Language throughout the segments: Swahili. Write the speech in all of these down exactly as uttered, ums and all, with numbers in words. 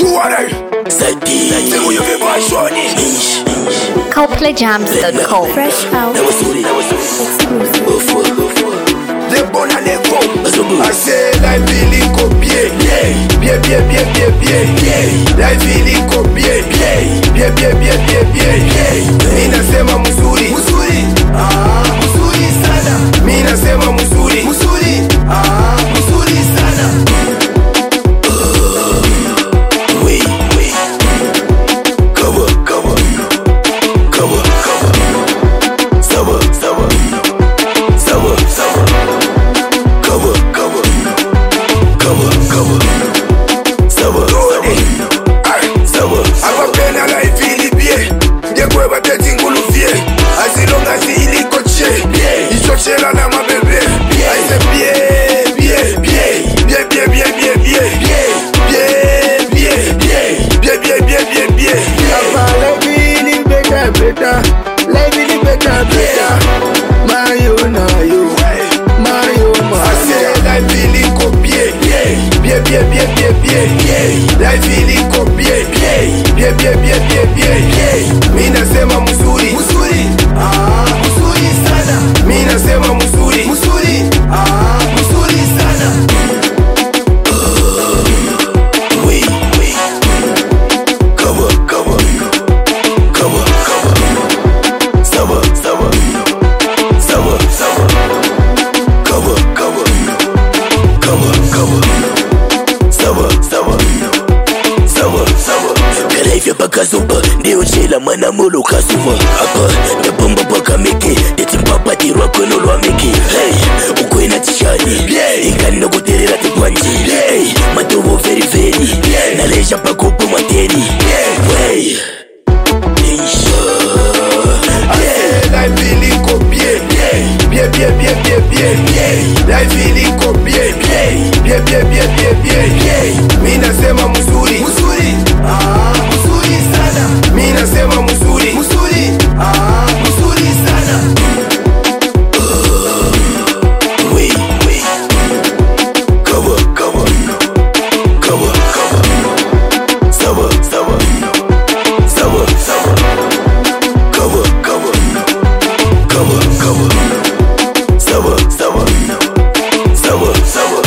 Coldplay Jams dot com. Fresh out. I say life really copier, bien bien bien bien bien, life really copier, bien bien bien bien bien. Mimi nasema mzuri, mzuri, ah mzuri sana. Mimi nasema mzuri, mzuri, ah mzuri sana. Wait, wait, cover, cover, cover, cover, summer, summer, summer, summer. Cover, cover, cover, cover. Summer, summer, summer. Akapena la ifili bie, ndekwe bateti ngulu vie. As long as ili koche, ichochela na mabebe. I say bie, bie, bie, bie, bie, bie, bie, bie, bie, bie, bie, bie, bie, bie, bie. Apa life feeling better, better. Life feeling better, better. Mayo na yo. Bien, bien, bien, bien, bien, bien. Life really copier, bien, bien, bien, bien, bien, bien. Mimi nasema mzuri, mzuri, ah, mzuri sana. Mimi nasema mzuri, mzuri, ah, mzuri sana. Wait, wait. Cover, cover, cover, cover. Summer, summer, summer, summer. Cover, cover, cover, cover. Summer, summer, summer, summer. Kalevya paka zumba, ndio chela mwana mulu kasuma. Hapa, ndabomba paka miki, deti mpapa tirwa kweno lwa miki. Hey, ukwe na tishani, ingani no kuterera tikwanji. Hey, matovo very very, naleja pakupu mateni. Hey, insha. Life really copier, bien, bien, bien, bien, bien. Life really copier, bien, bien, bien, bien, bien. Mimi nasema mzuri, mzuri, ah, mzuri sana. Mimi nasema mzuri, mzuri, ah, mzuri sana. Wait, wait. Cover, cover, cover, cover. Summer, summer, summer, summer. Cover, cover, cover, cover. Summer, summer, summer, summer.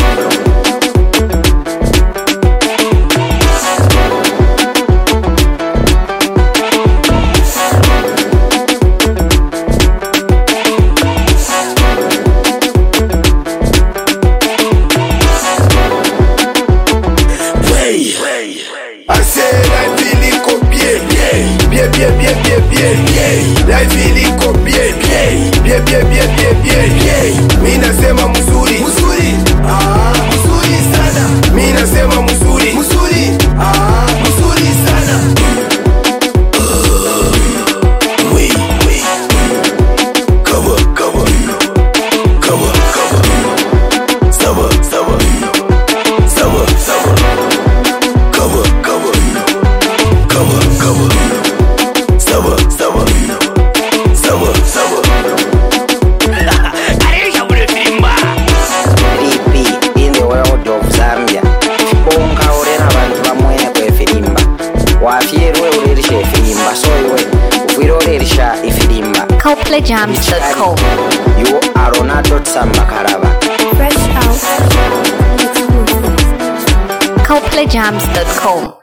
I say life really copier, bien, bien, bien, bien, bien. Life really copier, bien, bien, bien, bien, bien. Mimi nasema mzuri, mzuri, ah, mzuri sana. Mimi nasema mzuri, mzuri, ah, mzuri sana. Wait, wait. Cover, cover, cover, cover. Summer, summer, summer, summer. Cover, cover, cover, cover. Summer, summer, summer, summer. Ripi in the world of Zambia. Bonga orena abantu bamwene kwe filimba. Wafierwe urerisha filimba so iwe ufirorerisha ifilimba. Coldplay Jams dot com. You are Ronaldo Tsamba Karaba. Fresh out. Coldplay Jams dot com.